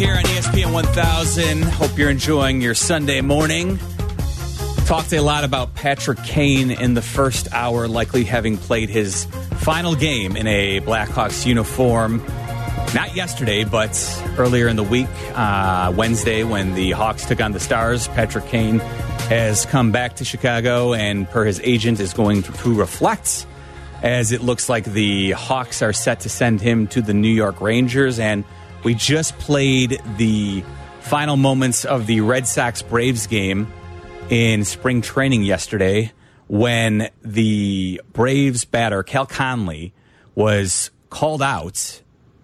here on ESPN 1000. Hope you're enjoying your Sunday morning. Talked a lot about Patrick Kane in the first hour, likely having played his final game in a Blackhawks uniform. Not yesterday, but earlier in the week, Wednesday, when the Hawks took on the Stars. Patrick Kane has come back to Chicago, and per his agent, is going to reflect, as it looks like the Hawks are set to send him to the New York Rangers. And we just played the final moments of the Red Sox-Braves game in spring training yesterday, when the Braves batter, Cal Conley, was called out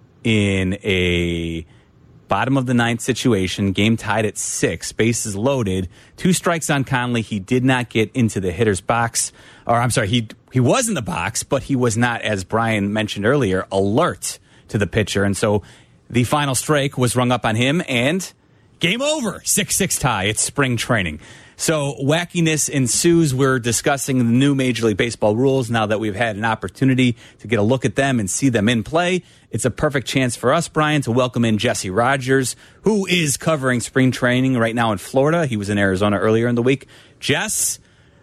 in a bottom of the ninth situation, game tied at 6, bases loaded, 2 strikes on Conley. He did not get into the hitter's box. Or I'm sorry, he was in the box, but he was not, as Brian mentioned earlier, alert to the pitcher. And so the final strike was rung up on him, and game over. 6-6 tie. It's spring training. So wackiness ensues. We're discussing the new Major League Baseball rules now that we've had an opportunity to get a look at them and see them in play. It's a perfect chance for us, Brian, to welcome in Jesse Rogers, who is covering spring training right now in Florida. He was in Arizona earlier in the week. Jess,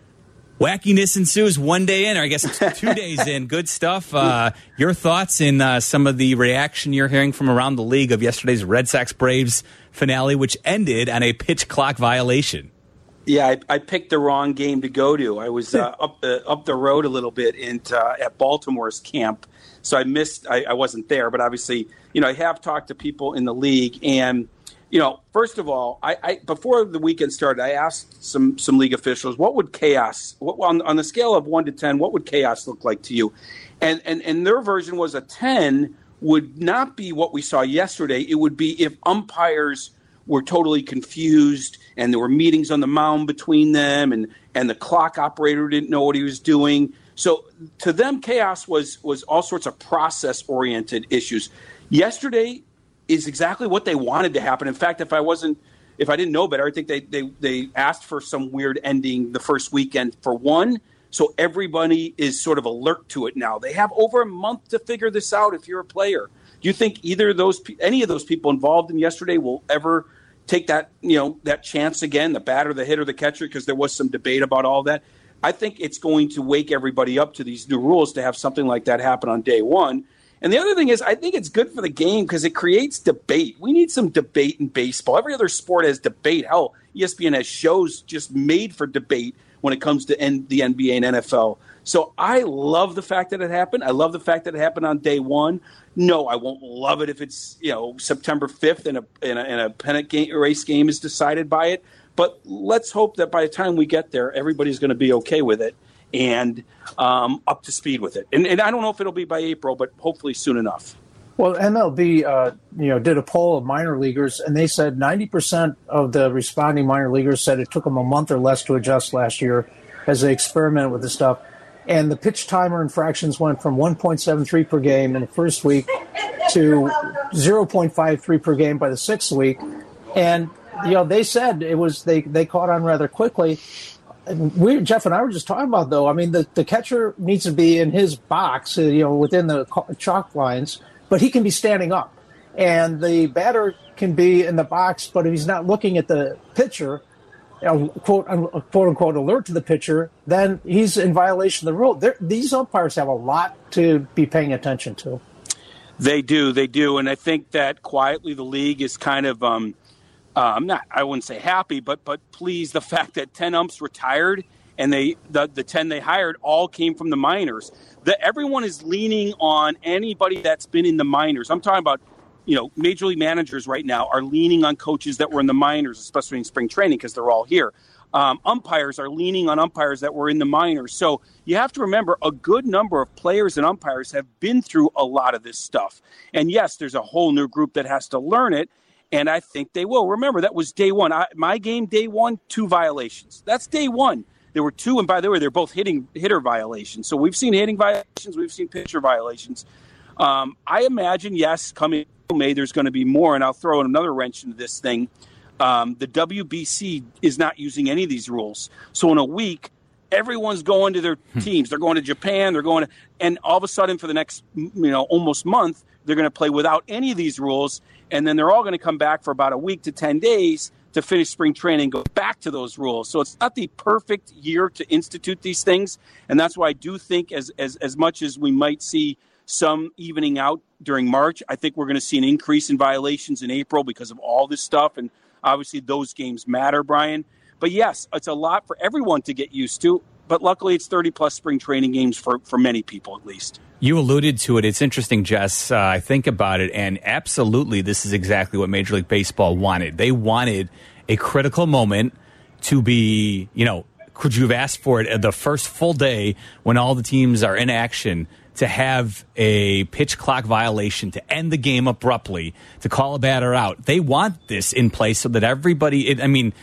wackiness ensues one day in, or I guess it's 2 days in. Good stuff. Your thoughts in some of the reaction you're hearing from around the league of yesterday's Red Sox-Braves finale, which ended on a pitch clock violation. Yeah, I picked the wrong game to go to. I was up the road a little bit at Baltimore's camp, so I missed. I wasn't there, but obviously, I have talked to people in the league, and first of all, I before the weekend started, I asked some league officials, what would chaos on the scale of 1 to 10, what would chaos look like to you? And their version was a 10 would not be what we saw yesterday. It would be if umpires were totally confused and there were meetings on the mound between them and the clock operator didn't know what he was doing. So to them, chaos was all sorts of process-oriented issues. Yesterday is exactly what they wanted to happen. In fact, if I didn't know better, I think they asked for some weird ending the first weekend for one, so everybody is sort of alert to it now. They have over a month to figure this out if you're a player. Do you think any of those people involved in yesterday will ever take that chance again, the batter, the hitter, the catcher, because there was some debate about all that? I think it's going to wake everybody up to these new rules to have something like that happen on day one. And the other thing is, I think it's good for the game because it creates debate. We need some debate in baseball. Every other sport has debate. Hell, ESPN has shows just made for debate when it comes to the NBA and NFL. So I love the fact that it happened. I love the fact that it happened on day one. No, I won't love it if it's September 5th and a pennant race game is decided by it. But let's hope that by the time we get there, everybody's going to be okay with it and up to speed with it. And I don't know if it'll be by April, but hopefully soon enough. Well, MLB did a poll of minor leaguers, and they said 90% of the responding minor leaguers said it took them a month or less to adjust last year as they experimented with the stuff. And the pitch timer infractions went from 1.73 per game in the first week to 0.53 per game by the 6th week. And, they said it was they caught on rather quickly. And Jeff and I were just talking about, though, I mean, the catcher needs to be in his box, within the chalk lines, but he can be standing up. And the batter can be in the box, but if he's not looking at the pitcher, quote unquote alert to the pitcher, then he's in violation of the rule. These umpires have a lot to be paying attention to. They do. And I think that quietly the league is kind of, I wouldn't say happy, but pleased the fact that 10 umps retired and the 10 they hired all came from the minors. Everyone is leaning on anybody that's been in the minors. I'm talking about, major league managers right now are leaning on coaches that were in the minors, especially in spring training because they're all here. Umpires are leaning on umpires that were in the minors. So you have to remember a good number of players and umpires have been through a lot of this stuff. And yes, there's a whole new group that has to learn it. And I think they will. Remember, that was day one. My game, day one, 2 violations. That's day one. There were 2, and by the way, they're both hitter violations. So we've seen hitting violations. We've seen pitcher violations. I imagine, yes, coming May, there's going to be more, and I'll throw another wrench into this thing. The WBC is not using any of these rules. So in a week, everyone's going to their teams. They're going to Japan. And all of a sudden for the next, almost month, they're going to play without any of these rules. and then they're all going to come back for about a week to 10 days to finish spring training and go back to those rules. So it's not the perfect year to institute these things, and that's why I do think as much as we might see some evening out during March, I think we're going to see an increase in violations in April because of all this stuff, and obviously those games matter, Brian. But yes, it's a lot for everyone to get used to, but luckily it's 30-plus spring training games for many people at least. You alluded to it. It's interesting, Jess. I think about it, and absolutely this is exactly what Major League Baseball wanted. They wanted a critical moment to be, could you have asked for it the first full day when all the teams are in action to have a pitch clock violation, to end the game abruptly, to call a batter out? They want this in place so that everybody,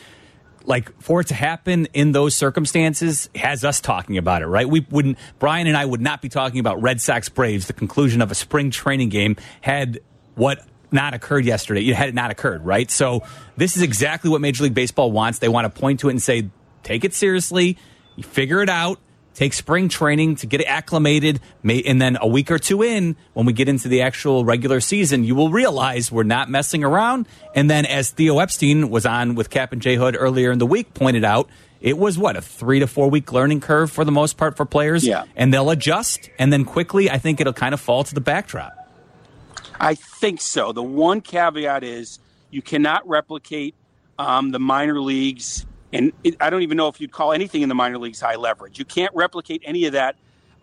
for it to happen in those circumstances has us talking about it, right? Brian and I would not be talking about Red Sox Braves, the conclusion of a spring training game, had what not occurred yesterday. It had not occurred, right? So this is exactly what Major League Baseball wants. They want to point to it and say, take it seriously, you figure it out, take spring training to get it acclimated, and then a week or two in, when we get into the actual regular season, you will realize we're not messing around. And then as Theo Epstein was on with Cap and J Hood earlier in the week pointed out, it was, a 3 to 4 week learning curve for the most part for players. Yeah. And they'll adjust, and then quickly I think it'll kind of fall to the backdrop. I think so. The one caveat is you cannot replicate the minor leagues. And I don't even know if you'd call anything in the minor leagues high leverage. You can't replicate any of that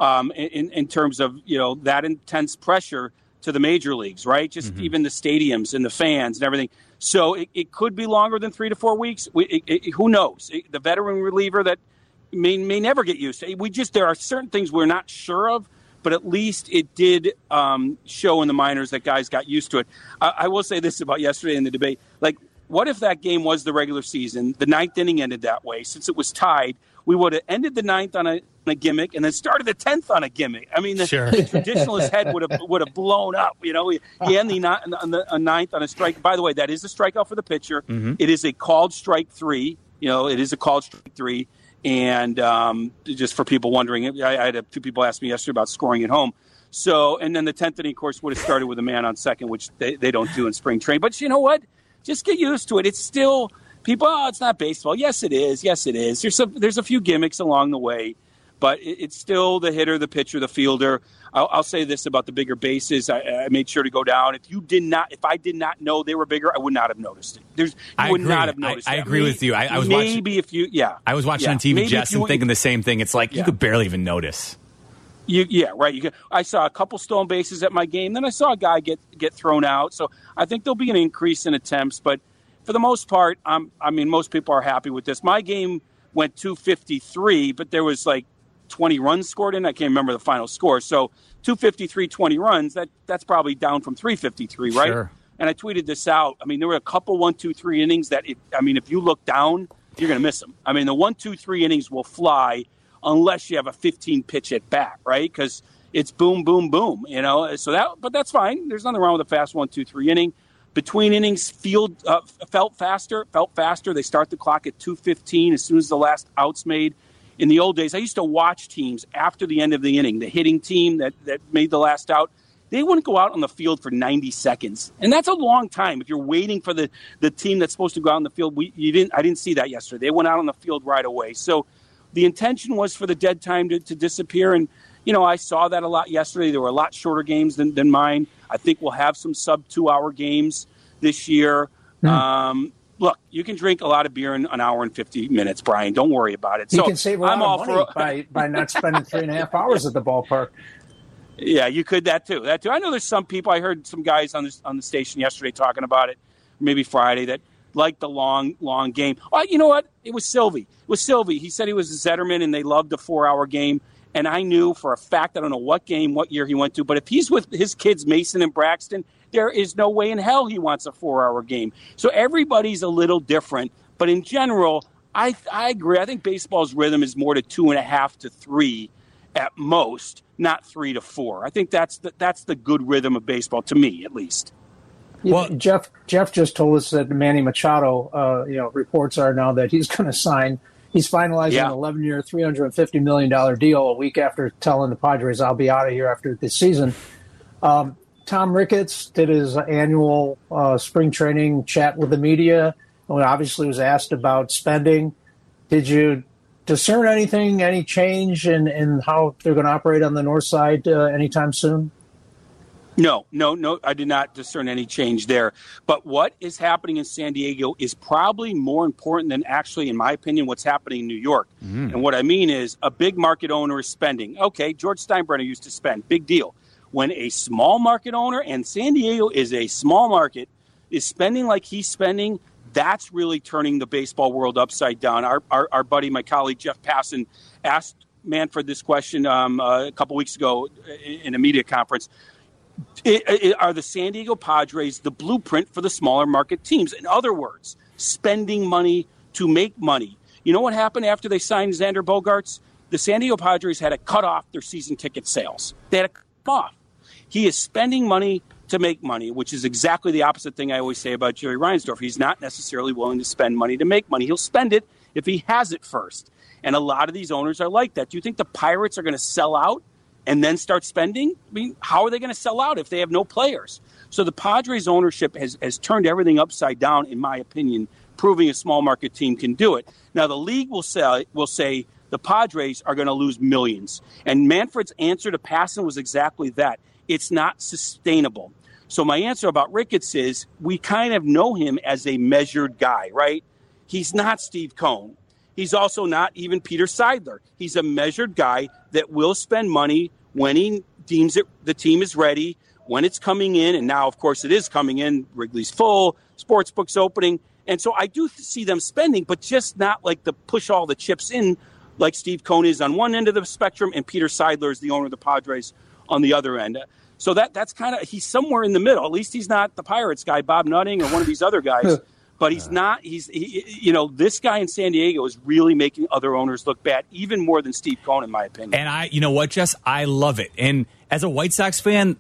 in terms of, that intense pressure to the major leagues, right? Just even the stadiums and the fans and everything. So it could be longer than 3 to 4 weeks. Who knows? The veteran reliever that may never get used to it. There are certain things we're not sure of, but at least it did show in the minors that guys got used to it. I will say this about yesterday in the debate. What if that game was the regular season? The ninth inning ended that way. Since it was tied, we would have ended the ninth on a gimmick and then started the 10th on a gimmick. I mean, the traditionalist head would have blown up. He end the ninth on a strike. By the way, that is a strikeout for the pitcher. Mm-hmm. It is a called strike 3. It is a called strike 3. And just for people wondering, I had a few people ask me yesterday about scoring at home. So, and then the 10th inning, of course, would have started with a man on second, which they don't do in spring training. But you know what? Just get used to it. It's still people. Oh, it's not baseball. Yes, it is. Yes, it is. There's a few gimmicks along the way, but it's still the hitter, the pitcher, the fielder. I'll say this about the bigger bases. I made sure to go down. If I did not know they were bigger, I would not have noticed it. I would not have noticed. I agree with you. I was maybe watching, I was watching on TV, Jess, and thinking the same thing. It's like you could barely even notice. Right. I saw a couple stolen bases at my game. Then I saw a guy get thrown out. So I think there'll be an increase in attempts. But for the most part, most people are happy with this. My game went 253, but there was 20 runs scored in. I can't remember the final score. So 253, 20 runs. That's probably down from 353, right? Sure. And I tweeted this out. There were a couple 1, 2, 3 innings that if you look down, you're going to miss them. The 1, 2, 3 innings will fly unless you have a 15 pitch at bat, right? Because it's boom, boom, boom, but that's fine. There's nothing wrong with a fast 1, 2, 3 inning. Between innings, field felt faster. They start the clock at 2:15 as soon as the last out's made. In the old days, I used to watch teams after the end of the inning. The hitting team that made the last out, they wouldn't go out on the field for 90 seconds. And that's a long time. If you're waiting for the team that's supposed to go out on the field, I didn't see that yesterday. They went out on the field right away. So the intention was for the dead time to disappear. And, I saw that a lot yesterday. There were a lot shorter games than mine. I think we'll have some sub-2-hour games this year. Look, you can drink a lot of beer in an hour and 50 minutes, Brian. Don't worry about it. You can save a lot of money by not spending 3.5 hours at the ballpark. Yeah, you could that too. I know there's some people. I heard some guys on the station yesterday talking about it, maybe Friday, that like the long game. Oh, you know what? It was Sylvie. He said he was a Zetterman and they loved the 4-hour game. And I knew for a fact, I don't know what year he went to, but if he's with his kids, Mason and Braxton, there is no way in hell he wants a 4-hour game. So everybody's a little different. But in general, I agree. I think baseball's rhythm is more to 2.5 to 3 at most, not 3 to 4. I think that's the good rhythm of baseball, to me at least. Well, Jeff just told us that Manny Machado, reports are now that he's going to sign. He's finalizing an 11-year, $350 million deal a week after telling the Padres, I'll be out of here after this season. Tom Ricketts did his annual spring training chat with the media, and obviously was asked about spending. Did you discern anything, any change in how they're going to operate on the north side anytime soon? No, I did not discern any change there. But what is happening in San Diego is probably more important than actually, in my opinion, what's happening in New York. And what I mean is a big market owner is spending. Okay, George Steinbrenner used to spend. Big deal. When a small market owner, and San Diego is a small market, is spending like he's spending, that's really turning the baseball world upside down. Our buddy, my colleague, Jeff Passan, asked Manfred this question a couple weeks ago in a media conference. Are the San Diego Padres the blueprint for the smaller market teams? In other words, spending money to make money. You know what happened after they signed Xander Bogaerts? The San Diego Padres had to cut off their season ticket sales. They had to cut them off. He is spending money to make money, which is exactly the opposite thing I always say about Jerry Reinsdorf. He's not necessarily willing to spend money to make money. He'll spend it if he has it first. And a lot of these owners are like that. Do you think the Pirates are going to sell out and then start spending? I mean, how are they going to sell out if they have no players? So the Padres ownership has turned everything upside down, in my opinion, proving a small market team can do it. Now, the league will say the Padres are going to lose millions. And Manfred's answer to Passan was exactly that. It's not sustainable. So my answer about Ricketts is we kind of know him as a measured guy, right? He's not Steve Cohen. He's also not even Peter Seidler. He's a measured guy that will spend money when he deems it the team is ready, when it's coming in. And now, of course, it is coming in. Wrigley's full, sportsbook's opening. And so I do see them spending, but just not like the push all the chips in like Steve Cohen is on one end of the spectrum and Peter Seidler is the owner of the Padres on the other end. So that's kind of, he's somewhere in the middle. At least he's not the Pirates guy, Bob Nutting, or one of these other guys. But he's not, this guy in San Diego is really making other owners look bad, even more than Steve Cohen, in my opinion. And you know what, Jess? I love it. And as a White Sox fan,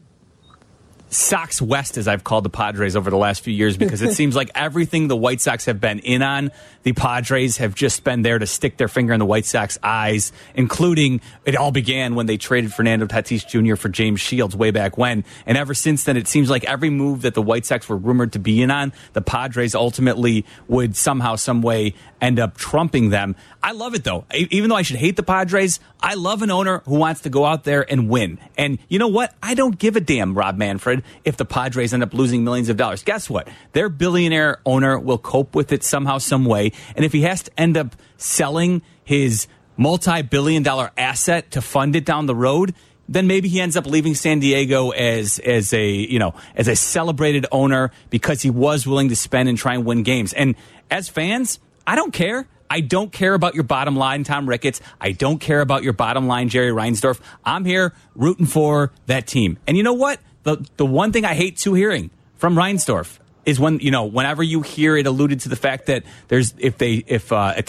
Sox West, as I've called the Padres over the last few years, because it seems like everything the White Sox have been in on, the Padres have just been there to stick their finger in the White Sox eyes, including it all began when they traded Fernando Tatis Jr. for James Shields way back when. And ever since then, it seems like every move that the White Sox were rumored to be in on, the Padres ultimately would somehow, some way end up trumping them. I love it, though. Even though I should hate the Padres, I love an owner who wants to go out there and win. And you know what? I don't give a damn, Rob Manfred, if the Padres end up losing millions of dollars. Guess what? Their billionaire owner will cope with it somehow, some way. And if he has to end up selling his multi-billion-dollar asset to fund it down the road, then maybe he ends up leaving San Diego as a celebrated owner because he was willing to spend and try and win games. And as fans, I don't care. I don't care about your bottom line, Tom Ricketts. I don't care about your bottom line, Jerry Reinsdorf. I'm here rooting for that team. And you know what? The one thing I hate too hearing from Reinsdorf is whenever you hear it alluded to the fact that if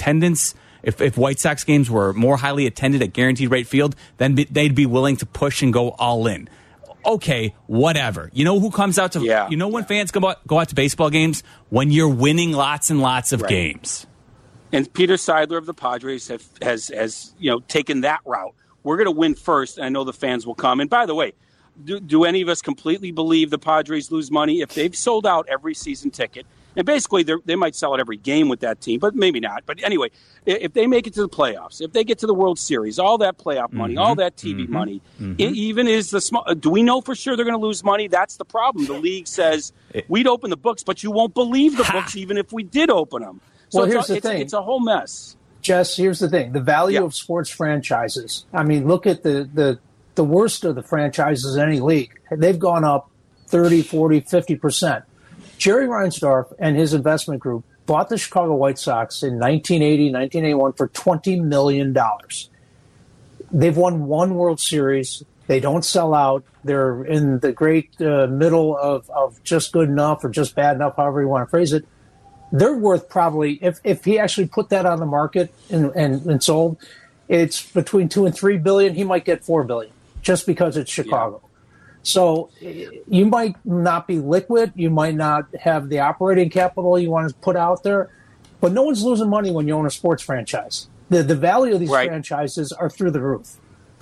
White Sox games were more highly attended at Guaranteed Rate Field, then they'd be willing to push and go all in. Okay, whatever. You know who comes out to? Yeah. You know when fans go out to baseball games? When you're winning lots and lots of games. And Peter Seidler of the Padres has taken that route. We're going to win first, and I know the fans will come. And by the way, do any of us completely believe the Padres lose money if they've sold out every season ticket? And basically, they might sell out every game with that team, but maybe not. But anyway, if they make it to the playoffs, if they get to the World Series, all that playoff money, all that TV money, even is the small. Do we know for sure they're going to lose money? That's the problem. The league says we'd open the books, but you won't believe the books even if we did open them. So here's the thing. It's a whole mess. Jess, here's the thing. The value of sports franchises. I mean, look at the worst of the franchises in any league. They've gone up 30, 40, 50%. Jerry Reinsdorf and his investment group bought the Chicago White Sox in 1980, 1981 for $20 million. They've won one World Series. They don't sell out. They're in the great middle of just good enough or just bad enough, however you want to phrase it. They're worth probably, if he actually put that on the market and sold, it's between $2 and $3 billion. He might get $4 billion just because it's Chicago. Yeah. So you might not be liquid. You might not have the operating capital you want to put out there, but no one's losing money when you own a sports franchise. The value of these franchises are through the roof.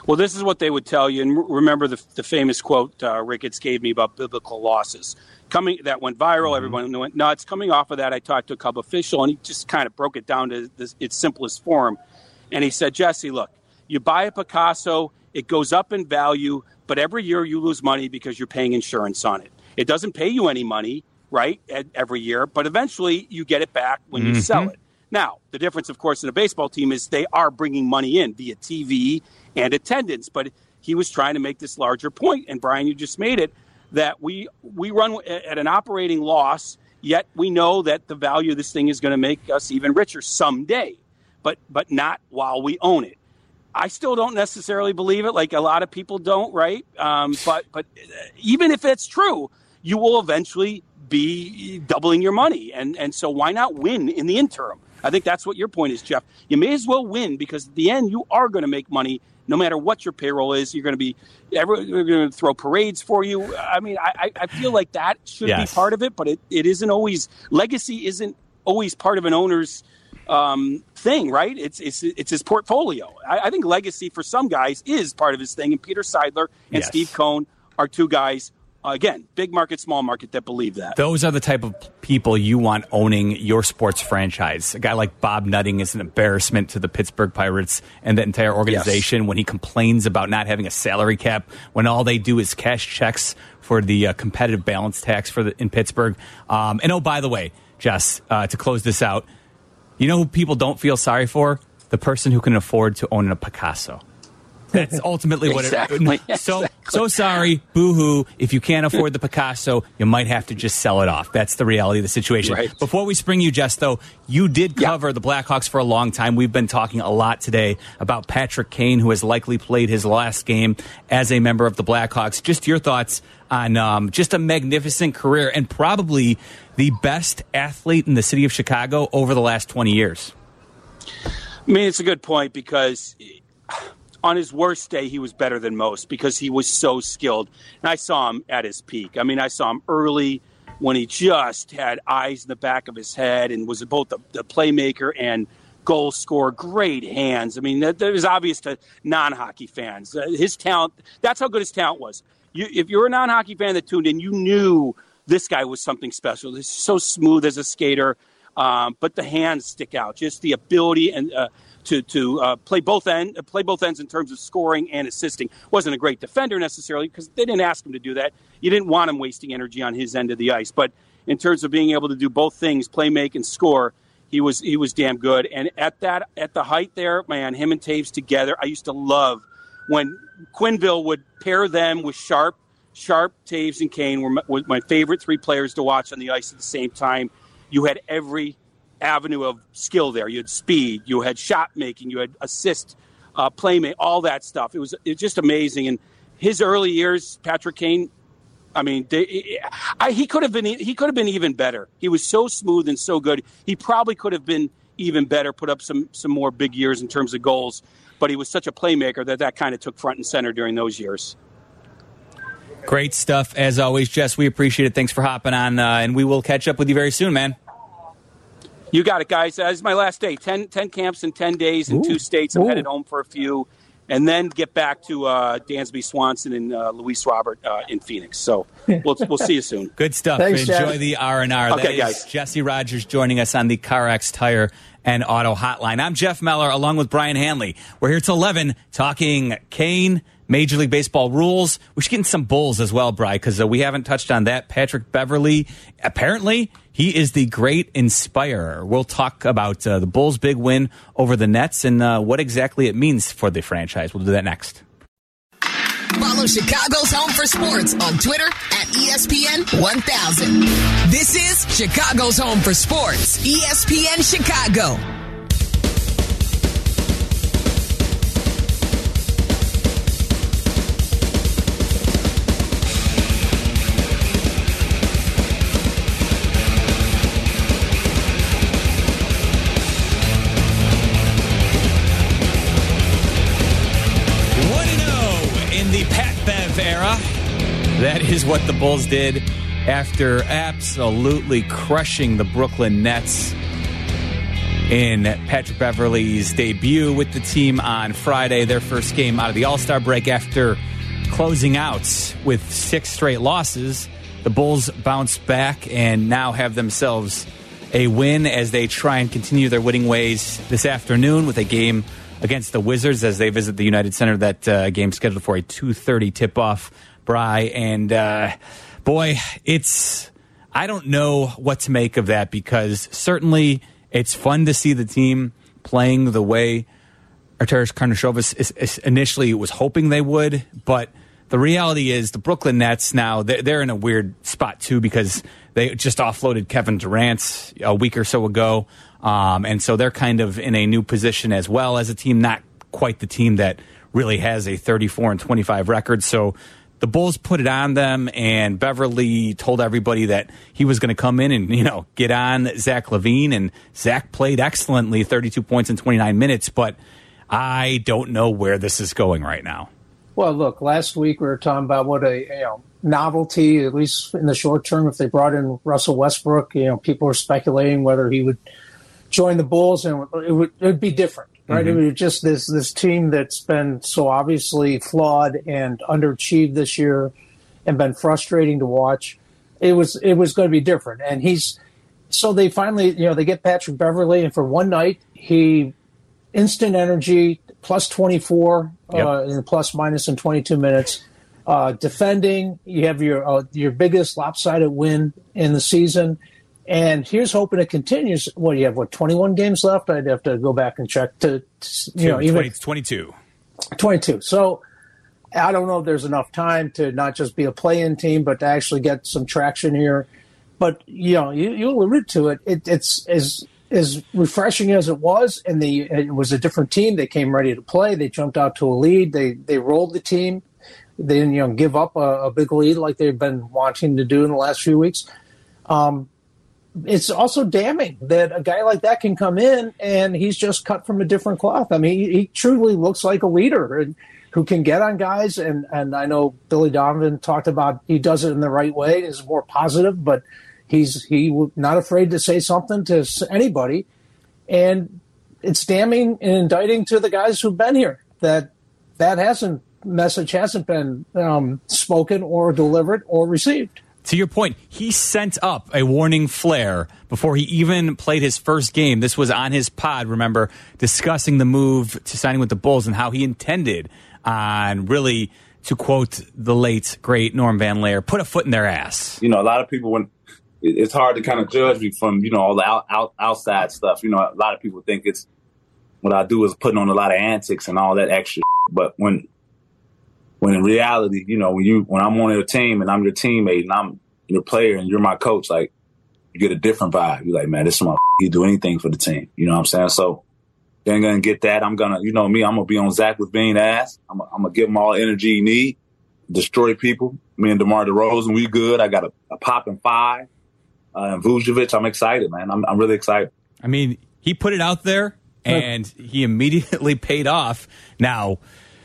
Well, this is what they would tell you. And remember the famous quote Ricketts gave me about biblical losses. That went viral. Everyone went nuts. Coming off of that, I talked to a Cub official, and he just kind of broke it down to its simplest form. And he said, Jesse, look, you buy a Picasso, it goes up in value, but every year you lose money because you're paying insurance on it. It doesn't pay you any money, right, every year, but eventually you get it back when you sell it. Now, the difference, of course, in a baseball team is they are bringing money in via TV and attendance. But he was trying to make this larger point, and Brian, you just made it, that we run at an operating loss, yet we know that the value of this thing is going to make us even richer someday, but not while we own it. I still don't necessarily believe it, like a lot of people don't, right? But even if it's true, you will eventually be doubling your money, and so why not win in the interim? I think that's what your point is, Jeff. You may as well win because at the end you are going to make money no matter what your payroll is. You're going to be we're going to throw parades for you. I mean, I feel like that should be part of it, but it isn't always. Legacy isn't always part of an owner's thing, right? It's his portfolio. I think legacy for some guys is part of his thing, and Peter Seidler and Steve Cohn are two guys. Again, big market, small market that believe that. Those are the type of people you want owning your sports franchise. A guy like Bob Nutting is an embarrassment to the Pittsburgh Pirates and the entire organization when he complains about not having a salary cap when all they do is cash checks for the competitive balance tax in Pittsburgh. And oh, by the way, Jess, to close this out, you know who people don't feel sorry for? The person who can afford to own a Picasso. That's ultimately what it is. So sorry, boo-hoo. If you can't afford the Picasso, you might have to just sell it off. That's the reality of the situation. Right. Before we spring you, Jess, though, you did cover the Blackhawks for a long time. We've been talking a lot today about Patrick Kane, who has likely played his last game as a member of the Blackhawks. Just your thoughts on just a magnificent career and probably the best athlete in the city of Chicago over the last 20 years. I mean, it's a good point because on his worst day, he was better than most because he was so skilled. And I saw him at his peak. I mean, I saw him early when he just had eyes in the back of his head and was both the playmaker and goal scorer. Great hands. I mean, that was obvious to non-hockey fans. His talent, that's how good his talent was. If you're a non-hockey fan that tuned in, you knew this guy was something special. He's so smooth as a skater, but the hands stick out. Just the ability and to play both ends in terms of scoring and assisting. Wasn't a great defender necessarily because they didn't ask him to do that. You didn't want him wasting energy on his end of the ice. But in terms of being able to do both things, play, make, and score, he was damn good. And at the height there, man, him and Taves together, I used to love when Quenneville would pair them with Sharp, Taves, and Kane were my favorite three players to watch on the ice at the same time. You had every avenue of skill there. You had speed, you had shot making, you had assist, playmate, all that stuff. It was just amazing. And his early years, Patrick Kane, I mean, he could have been even better. He was so smooth and so good. He probably could have been even better, put up some more big years in terms of goals. But he was such a playmaker that kind of took front and center during those years. Great stuff, as always, Jess. We appreciate it. Thanks for hopping on, and we will catch up with you very soon, man. You got it, guys. This is my last day. 10 camps in 10 days in 2 states. I'm headed home for a few, and then get back to Dansby Swanson and Luis Robert in Phoenix. So we'll see you soon. Good stuff. Thanks, Enjoy Jeff. the R&R. Okay, that is guys. Jesse Rogers joining us on the CarX Tire and Auto Hotline. I'm Jeff Meller, along with Brian Hanley. We're here till 11 talking Kane, Major League Baseball rules. We should get in some Bulls as well, Brian, because we haven't touched on that. Patrick Beverley, apparently he is the great inspirer. We'll talk about the Bulls' big win over the Nets and what exactly it means for the franchise. We'll do that next. Follow Chicago's Home for Sports on Twitter at ESPN 1000. This is Chicago's Home for Sports, ESPN Chicago. Era. That is what the Bulls did after absolutely crushing the Brooklyn Nets. in Patrick Beverley's debut with the team on Friday, their first game out of the All-Star break after closing out with 6 straight losses. The Bulls bounce back and now have themselves a win as they try and continue their winning ways this afternoon with a game against the Wizards as they visit the United Center. That game scheduled for a 2:30 tip-off, Bry. And, boy, I don't know what to make of that, because certainly it's fun to see the team playing the way Arturas Karnisovas initially was hoping they would, but the reality is the Brooklyn Nets now, they're in a weird spot too, because they just offloaded Kevin Durant a week or so ago, and so they're kind of in a new position as well as a team, not quite the team that really has a 34-25 record. So the Bulls put it on them, and Beverley told everybody that he was going to come in and, get on Zach LaVine, and Zach played excellently, 32 points in 29 minutes, but I don't know where this is going right now. Well, look, last week we were talking about what a novelty, at least in the short term, if they brought in Russell Westbrook. People were speculating whether he would join the Bulls, and it would be different, right? Mm-hmm. It was just this team that's been so obviously flawed and underachieved this year, and been frustrating to watch. It was going to be different, and so they finally they get Patrick Beverley, and for one night he instant energy. Plus 24 in plus minus in 22 minutes. Defending, you have your biggest lopsided win in the season. And here's hoping it continues. What, you have, 21 games left? I'd have to go back and check. Even 22. 22. So I don't know if there's enough time to not just be a play-in team, but to actually get some traction here. But, you allude to it. It's as refreshing as it was, and it was a different team. They came ready to play. They jumped out to a lead. They rolled the team. They didn't give up a big lead like they've been wanting to do in the last few weeks. It's also damning that a guy like that can come in and he's just cut from a different cloth. I mean, he truly looks like a leader who can get on guys. And I know Billy Donovan talked about he does it in the right way. Is more positive, but He's not afraid to say something to anybody, and it's damning and indicting to the guys who've been here that message hasn't been spoken or delivered or received. To your point, he sent up a warning flare before he even played his first game. This was on his pod, remember, discussing the move to signing with the Bulls and how he intended on really, to quote the late, great Norm Van Laer, put a foot in their ass. A lot of people, it's hard to kind of judge me from, all the outside stuff. A lot of people think it's what I do is putting on a lot of antics and all that extra. But when in reality, when I'm on your team and I'm your teammate and I'm your player and you're my coach, like, you get a different vibe. You're like, man, this is my he do anything for the team. You know what I'm saying? So they're going to get that. I'm going to, me, I'm going to be on Zach LaVine's ass. I'm going to give him all the energy he need, destroy people. Me and DeMar DeRozan, we good. I got a popping 5. And Vucevic, I'm excited, man. I'm really excited. I mean, he put it out there, and he immediately paid off. Now,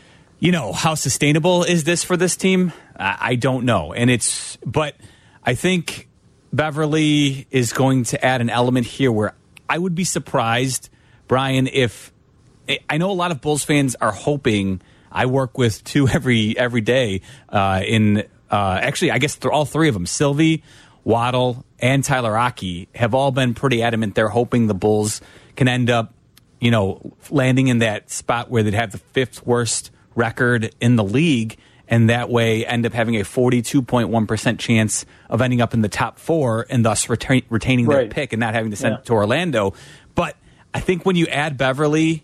how sustainable is this for this team? I don't know. But I think Beverley is going to add an element here where I would be surprised, Brian, if I know a lot of Bulls fans are hoping. I work with 2 every day actually, I guess all 3 of them, Sylvie, Waddle, and Tyler Aki have all been pretty adamant. They're hoping the Bulls can end up, landing in that spot where they'd have the 5th worst record in the league, and that way end up having a 42.1% chance of ending up in the top 4 and thus retaining their pick and not having to send it to Orlando. But I think when you add Beverley,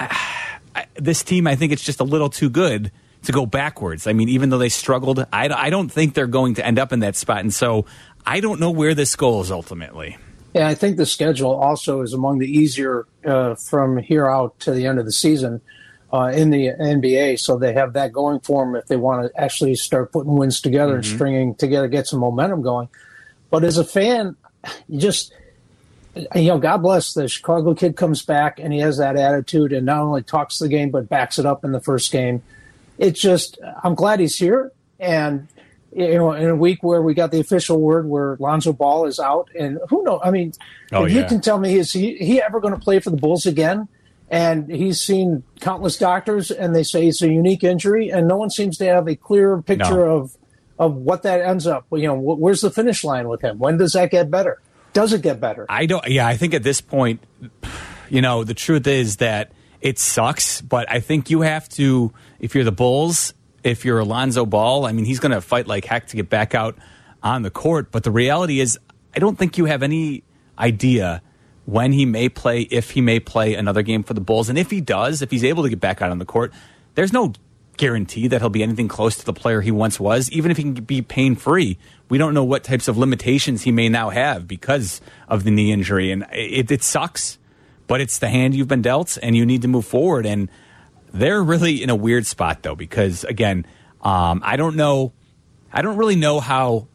this team, I think it's just a little too good to go backwards. I mean, even though they struggled, I don't think they're going to end up in that spot. And so I don't know where this goes ultimately. Yeah, I think the schedule also is among the easier from here out to the end of the season in the NBA. So they have that going for them if they want to actually start putting wins together and stringing together, get some momentum going. But as a fan, God bless the Chicago kid comes back and he has that attitude and not only talks the game but backs it up in the first game. It's just, I'm glad he's here, and in a week where we got the official word where Lonzo Ball is out, and who knows? I mean, if you can tell me, is he ever going to play for the Bulls again? And he's seen countless doctors, and they say it's a unique injury, and no one seems to have a clear picture of what that ends up. Where's the finish line with him? When does that get better? Does it get better? I think at this point, the truth is that it sucks, but I think you have to, if you're the Bulls, if you're Lonzo Ball, I mean, he's going to fight like heck to get back out on the court. But the reality is, I don't think you have any idea when he may play, if he may play another game for the Bulls. And if he does, if he's able to get back out on the court, there's no guarantee that he'll be anything close to the player he once was. Even if he can be pain-free, we don't know what types of limitations he may now have because of the knee injury. And it sucks, but it's the hand you've been dealt, and you need to move forward. And they're really in a weird spot, though, because, again, I don't really know how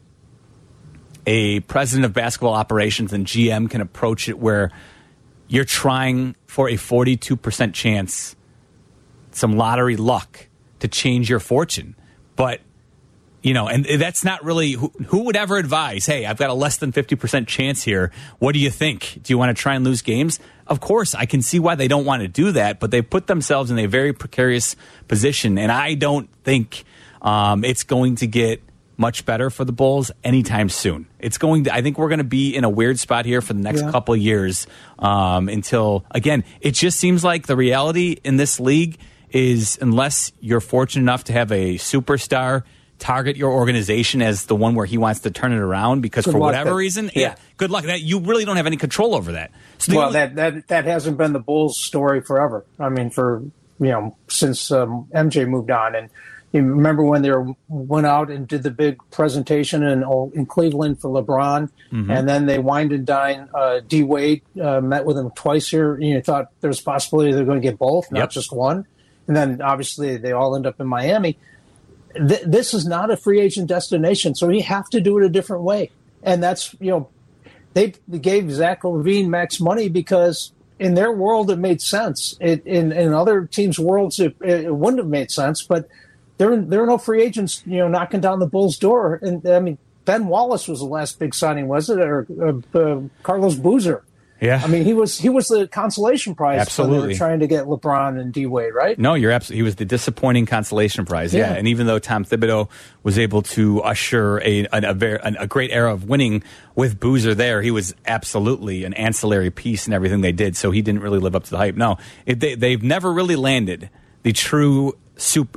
a president of basketball operations and GM can approach it where you're trying for a 42% chance, some lottery luck, to change your fortune. But, and that's not really, who would ever advise, hey, I've got a less than 50% chance here. What do you think? Do you want to try and lose games? Of course, I can see why they don't want to do that, but they put themselves in a very precarious position, and I don't think it's going to get much better for the Bulls anytime soon. I think we're going to be in a weird spot here for the next couple of years until, again, it just seems like the reality in this league is, unless you're fortunate enough to have a superstar target your organization as the one where he wants to turn it around, because for whatever reason, good luck. That you really don't have any control over that. So that hasn't been the Bulls' story forever. I mean, since MJ moved on. And you remember when they went out and did the big presentation in Cleveland for LeBron, and then they wined and dined. D Wade met with him twice here. You thought there was a possibility they're going to get both, not just one. And then obviously they all end up in Miami. This is not a free agent destination, so you have to do it a different way. And that's, they gave Zach LaVine max money because in their world it made sense. In other teams' worlds it wouldn't have made sense, but there are no free agents, knocking down the Bulls' door. And I mean, Ben Wallace was the last big signing, was it? Or Carlos Boozer? Yeah. I mean, he was the consolation prize. Absolutely. When they were trying to get LeBron and D Wade, right? No, you're absolutely. He was the disappointing consolation prize. Yeah. And even though Tom Thibodeau was able to usher a great era of winning with Boozer there, he was absolutely an ancillary piece in everything they did. So he didn't really live up to the hype. No, they've never really landed the true super,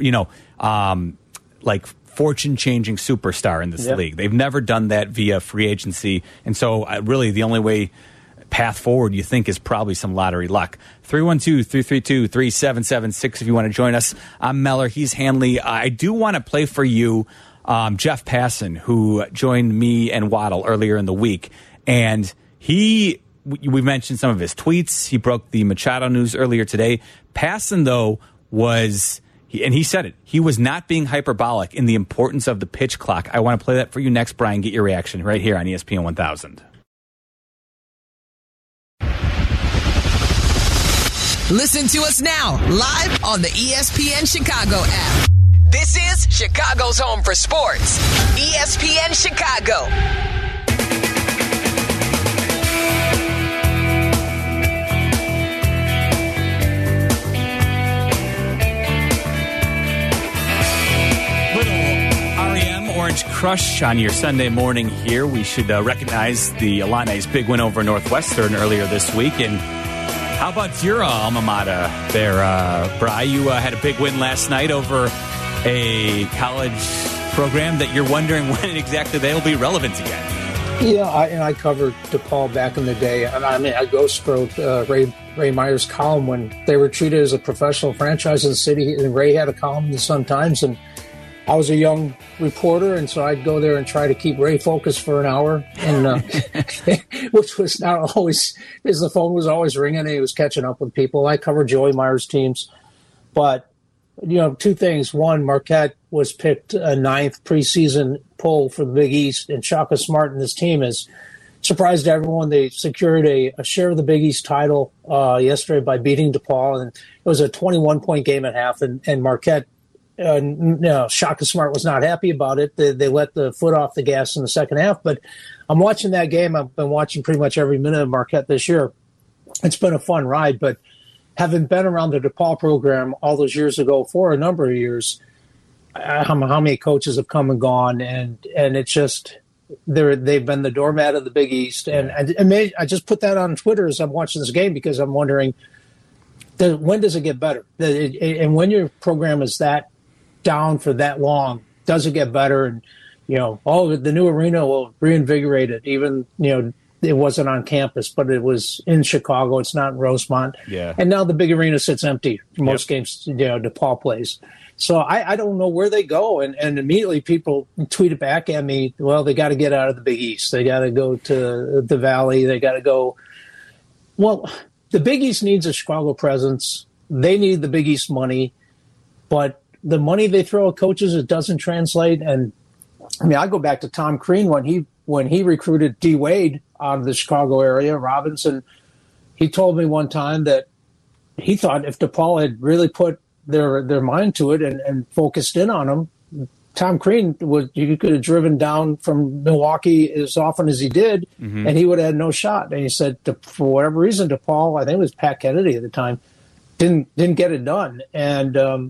like fortune-changing superstar in this league. They've never done that via free agency. And so really the only path forward you think is probably some lottery luck. 312-332-3776 if you want to join us. I'm Meller. He's Hanley. I do want to play for you Jeff Passan, who joined me and Waddle earlier in the week. And we mentioned some of his tweets. He broke the Machado news earlier today. Passan, though, and he said it, he was not being hyperbolic in the importance of the pitch clock. I want to play that for you next, Brian. Get your reaction right here on ESPN 1000. Listen to us now, live on the ESPN Chicago app. This is Chicago's home for sports, ESPN Chicago. Orange Crush on your Sunday morning here. We should recognize the Illini's big win over Northwestern earlier this week. And how about your alma mater there, Bri? You had a big win last night over a college program that you're wondering when exactly they'll be relevant again. Yeah, I covered DePaul back in the day. And I mean, I ghost wrote Ray Meyer's column when they were treated as a professional franchise in the city. And Ray had a column in the Sun-Times, and I was a young reporter, and so I'd go there and try to keep Ray focused for an hour, and which was not always, because the phone was always ringing and he was catching up with people. I covered Joey Meyer's teams. But, two things. One, Marquette was picked a 9th preseason poll for the Big East, and Shaka Smart and his team has surprised everyone. They secured a share of the Big East title yesterday by beating DePaul, and it was a 21-point game at half, and Marquette Shaka Smart was not happy about it. They let the foot off the gas in the second half. But I'm watching that game. I've been watching pretty much every minute of Marquette this year. It's been a fun ride. But having been around the DePaul program all those years ago for a number of years, how many coaches have come and gone, and it's just they've been the doormat of the Big East. And I just put that on Twitter as I'm watching this game because I'm wondering, when does it get better? And when your program is that down for that long, does it get better? And the new arena will reinvigorate it. Even it wasn't on campus, but it was in Chicago. It's not in Rosemont. Yeah. And now the big arena sits empty. Most games, DePaul plays. So I don't know where they go. And immediately people tweeted back at me, well, they got to get out of the Big East. They got to go to the Valley. They got to go. Well, the Big East needs a Chicago presence. They need the Big East money. But the money they throw at coaches, it doesn't translate. And I go back to Tom Crean when he recruited D. Wade out of the Chicago area, Robinson. He told me one time that he thought if DePaul had really put their mind to it and focused in on him, Tom Crean you could have driven down from Milwaukee as often as he did, and he would have had no shot. And he said, for whatever reason, DePaul, I think it was Pat Kennedy at the time, didn't get it done. And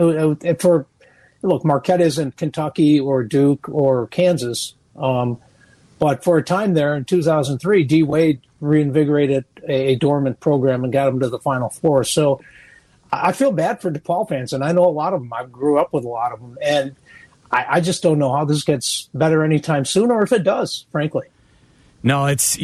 look, Marquette isn't Kentucky or Duke or Kansas, but for a time there in 2003, D. Wade reinvigorated a dormant program and got them to the Final Four. So I feel bad for DePaul fans, and I know a lot of them. I grew up with a lot of them, and I just don't know how this gets better anytime soon, or if it does, frankly. No, it's,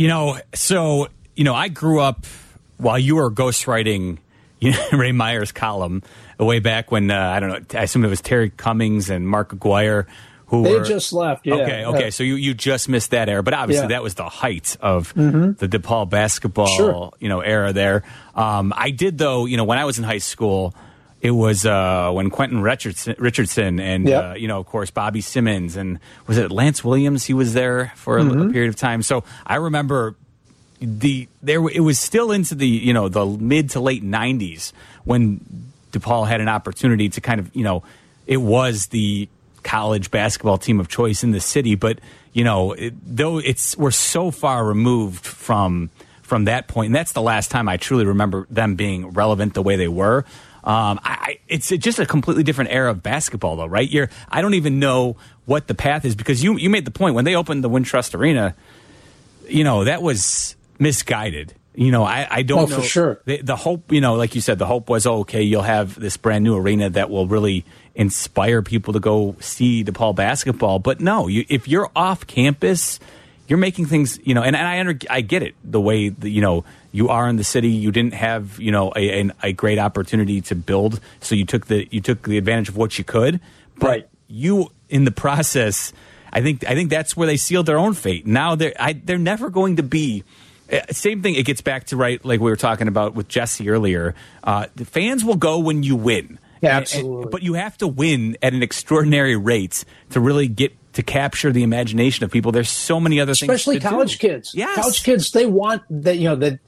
I grew up while you were ghostwriting Ray Meyer's column way back when, I don't know, I assume it was Terry Cummings and Mark Aguirre They just left, yeah. Okay, so you just missed that era, but obviously that was the height of the DePaul basketball, era there. I did, though, when I was in high school, it was when Quentin Richardson and, of course, Bobby Simmons, and was it Lance Williams? He was there for a period of time. So I remember it was still into the, the mid to late 90s when DePaul had an opportunity to kind of, it was the college basketball team of choice in the city. But, we're so far removed from that point. And that's the last time I truly remember them being relevant the way they were. It's just a completely different era of basketball, though, right? I don't even know what the path is, because you made the point when they opened the Wintrust Arena, that was misguided. I don't know. For sure. The hope, like you said, the hope was, okay, you'll have this brand new arena that will really inspire people to go see DePaul basketball. But no, if you're off campus, you're making things, and I get it, the way that, you are in the city. You didn't have, a great opportunity to build, so you took the advantage of what you could. But right. You, in the process, I think that's where they sealed their own fate. Now they're never going to be. Same thing. It gets back to like we were talking about with Jesse earlier. The fans will go when you win. Yeah, absolutely. But you have to win at an extraordinary rate to really get to capture the imagination of people. There's so many other things, especially college kids. Yes. College kids, they want that.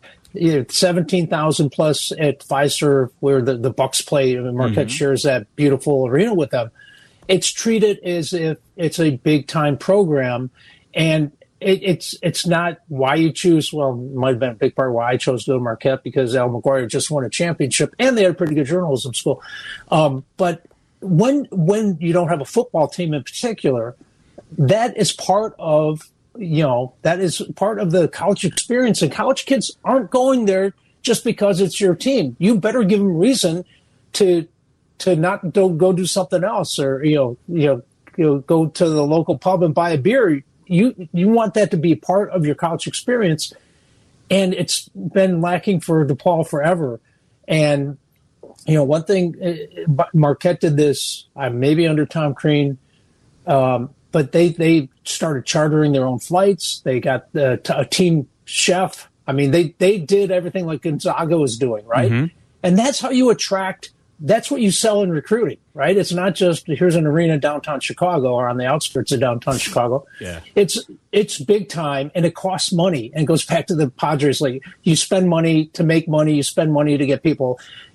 17,000 plus at Fiserv, where the Bucks play, and Marquette shares that beautiful arena with them. It's treated as if it's a big time program, and it's not why you choose. Well, it might have been a big part of why I chose to go to Marquette, because Al McGuire just won a championship and they had a pretty good journalism school. But when you don't have a football team in particular, that is part of the college experience, and college kids aren't going there just because it's your team. You better give them reason to not go do something else, or go to the local pub and buy a beer. You want that to be part of your college experience, and it's been lacking for DePaul forever. And one thing, Marquette did this maybe under Tom Crean, but they started chartering their own flights. They got a team chef. I mean, they did everything like Gonzaga was doing, right? And that's how you attract. That's what you sell in recruiting, right? It's not just here's an arena in downtown Chicago or on the outskirts of downtown Chicago. Yeah. It's big time, and it costs money, and it goes back to the Padres. Like, you spend money to make money, you spend money to get people.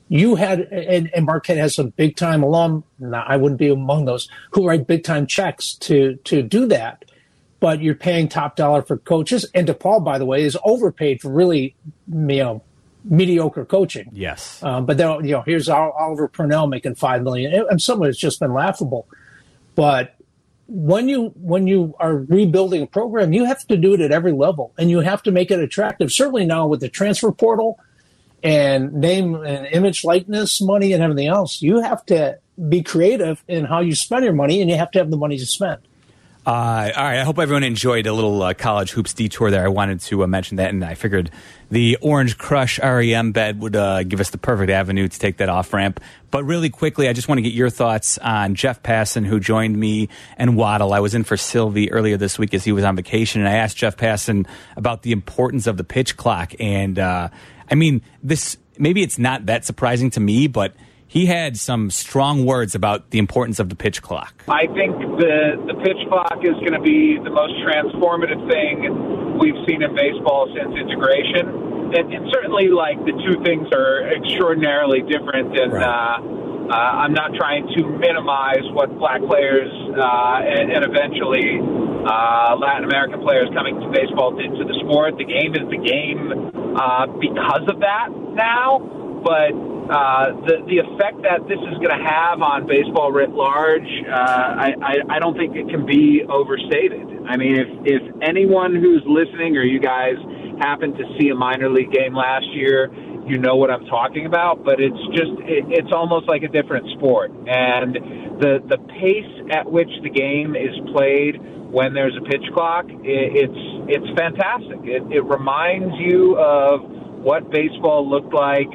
You had, and Marquette has some big time alum. I wouldn't be among those who write big time checks to do that. But you're paying top dollar for coaches. And DePaul, by the way, is overpaid for really, mediocre coaching. Yes. But then, here's Oliver Purnell making $5 million. And some of it's just been laughable. But when you are rebuilding a program, you have to do it at every level, and you have to make it attractive. Certainly now with the transfer portal and name and image likeness money and everything else, you have to be creative in how you spend your money, and you have to have the money to spend. All right. I hope everyone enjoyed a little college hoops detour there. I wanted to mention that, and I figured the Orange Crush REM bed would give us the perfect avenue to take that off ramp. But really quickly, I just want to get your thoughts on Jeff Passan, who joined me and Waddle. I was in for Sylvie earlier this week as he was on vacation, and I asked Jeff Passan about the importance of the pitch clock. And this maybe it's not that surprising to me, but he had some strong words about the importance of the pitch clock. I think the pitch clock is going to be the most transformative thing we've seen in baseball since integration. And certainly, the two things are extraordinarily different. And right. I'm not trying to minimize what black players and eventually Latin American players coming to baseball did to the sport. The game is the game because of that now. But the effect that this is going to have on baseball writ large, I don't think it can be overstated. I mean, if anyone who's listening or you guys happened to see a minor league game last year, you know what I'm talking about. But it's almost like a different sport. And the pace at which the game is played when there's a pitch clock, it's fantastic. It reminds you of what baseball looked like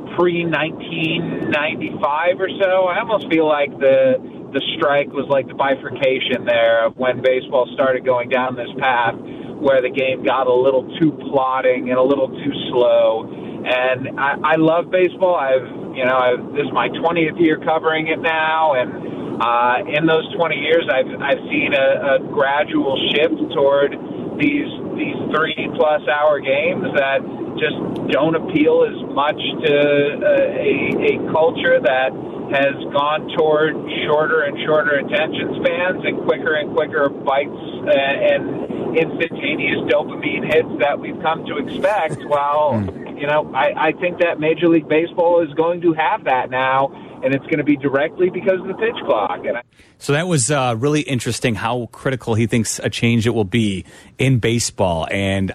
pre-1995 or so. I almost feel like the strike was like the bifurcation there of when baseball started going down this path where the game got a little too plodding and a little too slow. And I love baseball. This is my 20th year covering it now, and in those 20 years, I've seen a gradual shift toward these 3+ hour games that just don't appeal as much to a culture that has gone toward shorter and shorter attention spans and quicker bites and instantaneous dopamine hits that we've come to expect. While, I think that Major League Baseball is going to have that now, and it's going to be directly because of the pitch clock. So that was really interesting how critical he thinks a change it will be in baseball. And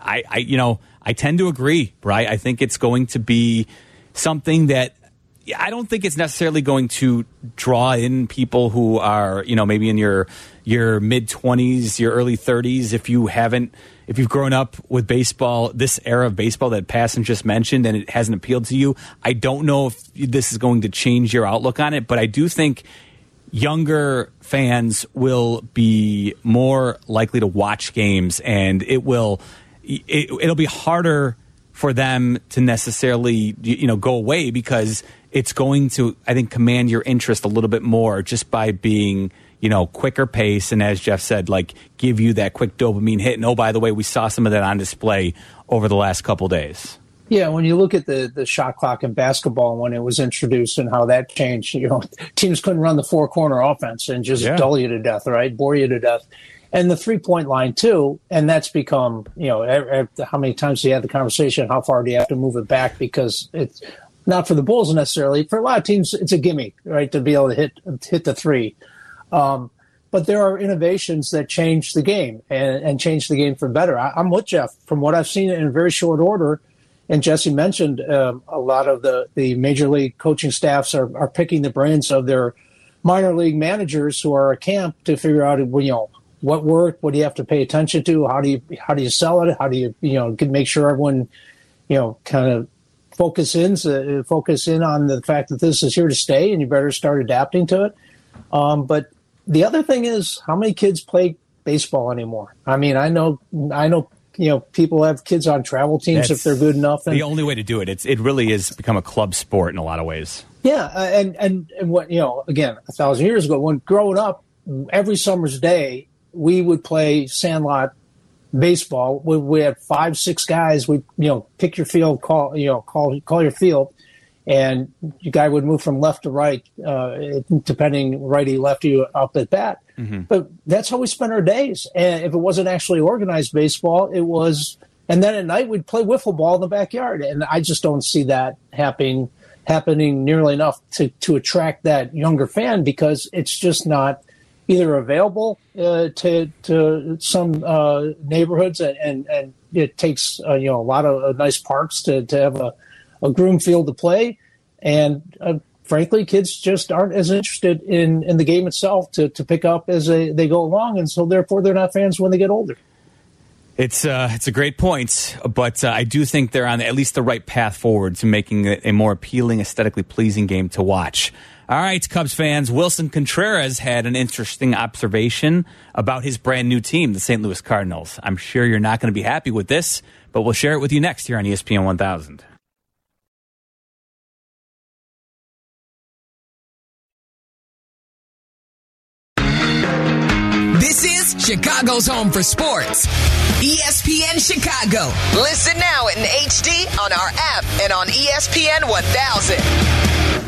I tend to agree, right? I think it's going to be something that I don't think it's necessarily going to draw in people who are, maybe in your mid-20s, your early 30s. If you've grown up with baseball, this era of baseball that Passan just mentioned, and it hasn't appealed to you, I don't know if this is going to change your outlook on it, but I do think younger fans will be more likely to watch games, and it'll be harder for them to necessarily go away because it's going to, I think, command your interest a little bit more just by being quicker pace, and as Jeff said, give you that quick dopamine hit. And by the way, we saw some of that on display over the last couple days. Yeah, when you look at the shot clock in basketball when it was introduced and how that changed, teams couldn't run the four-corner offense and just dull you to death, right? Bore you to death. And the three-point line, too, and that's become, how many times do you have the conversation, how far do you have to move it back? Because it's not for the Bulls necessarily. For a lot of teams, it's a gimme, right, to be able to hit the three. But there are innovations that change the game and change the game for better. I'm with Jeff. From what I've seen in a very short order, and Jesse mentioned a lot of the major league coaching staffs are picking the brains of their minor league managers who are at camp to figure out, what worked, what do you have to pay attention to, how do you sell it, how do you make sure everyone kind of focus in on the fact that this is here to stay and you better start adapting to it. But the other thing is, how many kids play baseball anymore? I mean, I know people have kids on travel teams if they're good enough. And the only way to do it. It really is become a club sport in a lot of ways. Yeah, and what again, 1,000 years ago, when growing up, every summer's day we would play sandlot baseball. We had 5-6 guys. We pick your field, call your field, and the guy would move from left to right, depending righty, lefty, up at bat. Mm-hmm. But that's how we spent our days. And if it wasn't actually organized baseball, it was. And then at night we'd play wiffle ball in the backyard, and I just don't see that happening nearly enough to attract that younger fan, because it's just not either available to some neighborhoods, and it takes a lot of nice parks to have a groomed field to play, and frankly, kids just aren't as interested in the game itself to pick up as they go along, and so therefore they're not fans when they get older. It's a great point, but I do think they're on at least the right path forward to making it a more appealing, aesthetically pleasing game to watch. All right, Cubs fans, Wilson Contreras had an interesting observation about his brand new team, the St. Louis Cardinals. I'm sure you're not going to be happy with this, but we'll share it with you next here on ESPN 1000. This is Chicago's home for sports. ESPN Chicago. Listen now in HD on our app and on ESPN 1000.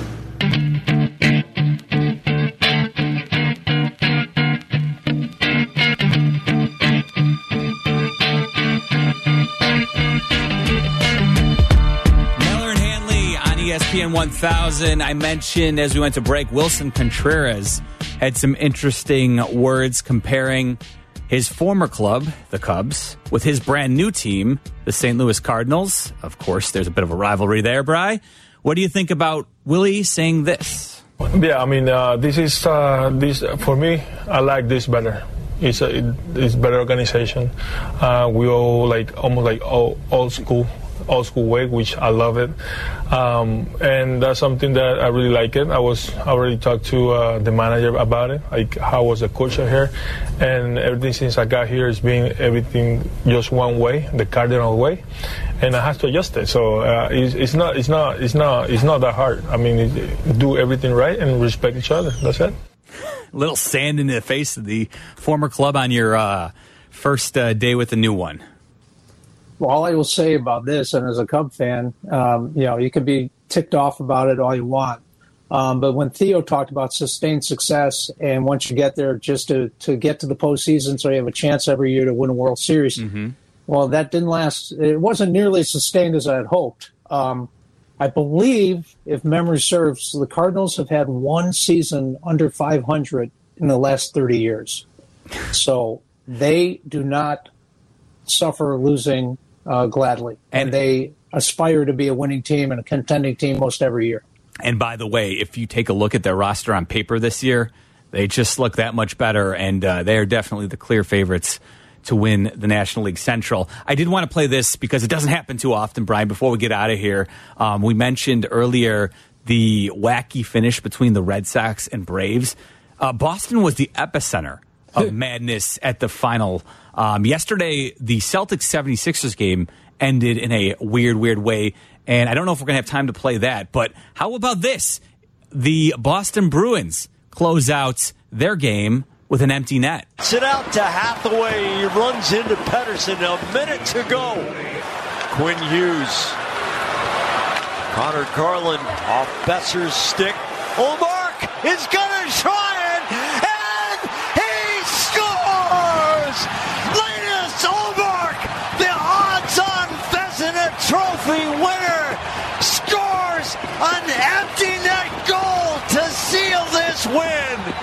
ESPN 1000. I mentioned as we went to break, Wilson Contreras had some interesting words comparing his former club, the Cubs, with his brand new team, the St. Louis Cardinals. Of course, there's a bit of a rivalry there, Bri. What do you think about Willie saying this? Yeah, I mean, this is this for me. I like this better. It's better organization. We all almost like old school way, which I love it, and that's something that I really like it. I already talked to the manager about it, like how I was a coach here, and everything since I got here has been everything just one way, the Cardinal way, and I have to adjust it. So it's not that hard. I mean, do everything right and respect each other. That's it. A little sand in the face of the former club on your first day with the new one. Well, all I will say about this, and as a Cub fan, you can be ticked off about it all you want. But when Theo talked about sustained success, and once you get there, just to get to the postseason so you have a chance every year to win a World Series, well, that didn't last. It wasn't nearly as sustained as I had hoped. I believe, if memory serves, the Cardinals have had one season under 500 in the last 30 years. So they do not suffer losing gladly, and they aspire to be a winning team and a contending team most every year. And by the way, if you take a look at their roster on paper this year, they just look that much better, and they are definitely the clear favorites to win the National League Central. I did want to play this because it doesn't happen too often, Brian. Before we get out of here, we mentioned earlier the wacky finish between the Red Sox and Braves. Boston was the epicenter of madness at the final. Yesterday, the Celtics 76ers game ended in a weird way, and I don't know if we're going to have time to play that, but how about this? The Boston Bruins close out their game with an empty net. Sit out to Hathaway. He runs into Pedersen. A minute to go. Quinn Hughes. Connor Garland off Besser's stick. Ullmark is going to try it, and he scores! Linus Ullmark, the odds-on Vezina Trophy winner, scores an empty net goal to seal this win.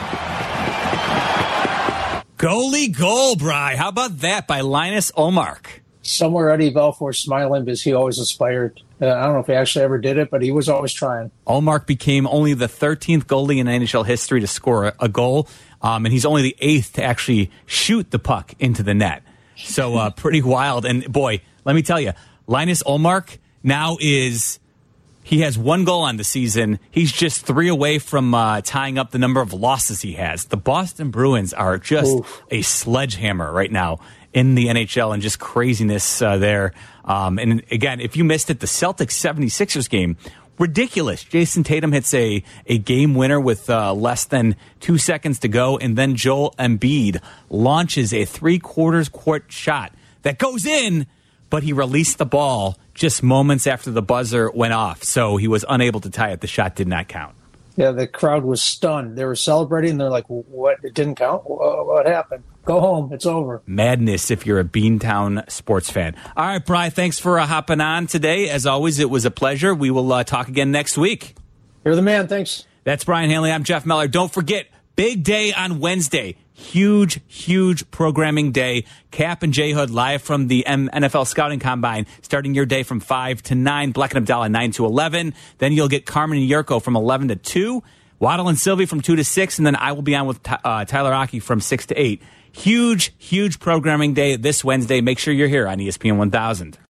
Goalie goal, Bri. How about that by Linus Ullmark? Somewhere Eddie Belfour's smiling because he always aspired. I don't know if he actually ever did it, but he was always trying. Ullmark became only the 13th goalie in NHL history to score a goal, and he's only the 8th to actually shoot the puck into the net. So pretty wild. And, boy, let me tell you, Linus Ullmark now he has one goal on the season. He's just 3 away from tying up the number of losses he has. The Boston Bruins are just a sledgehammer right now in the NHL, and just craziness there. And again, if you missed it, the Celtics 76ers game, ridiculous. Jason Tatum hits a game winner with less than 2 seconds to go, and then Joel Embiid launches a 3/4 court shot that goes in, but he released the ball just moments after the buzzer went off, so he was unable to tie it. The shot did not count. Yeah, the crowd was stunned. They were celebrating. They're like, what? It didn't count? What happened? Go home. It's over. Madness if you're a Beantown sports fan. All right, Bri, thanks for hopping on today. As always, it was a pleasure. We will talk again next week. You're the man. Thanks. That's Brian Hanley. I'm Jeff Meller. Don't forget, big day on Wednesday. Huge programming day. Cap and J Hood live from the NFL Scouting Combine, starting your day from 5 to 9. Black and Abdallah 9 to 11. Then you'll get Carmen and Yurko from 11 to 2. Waddle and Sylvie from 2 to 6. And then I will be on with Tyler Aki from 6 to 8. Huge programming day this Wednesday. Make sure you're here on ESPN 1000.